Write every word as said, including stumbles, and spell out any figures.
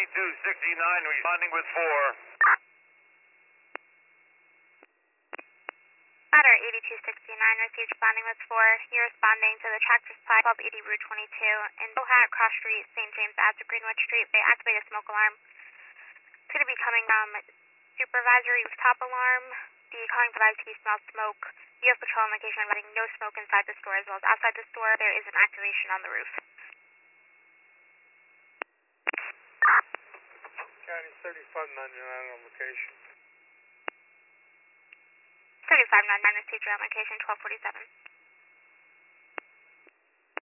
eighty-two sixty-nine responding with four. Matter eighty-two sixty-nine received responding with four. You're responding to the tractor supply twelve eighty Route twenty-two in Bohat, Cross Street, Saint James Ave to Greenwich Street. They activate a smoke alarm. It's going to be coming from supervisory rooftop alarm. The calling provides he smells smoke. You have patrol indication letting no smoke inside the store as well as outside the store. There is an activation on the roof. County thirty-five ninety-nine on location. thirty-five ninety-nine received your location twelve forty-seven.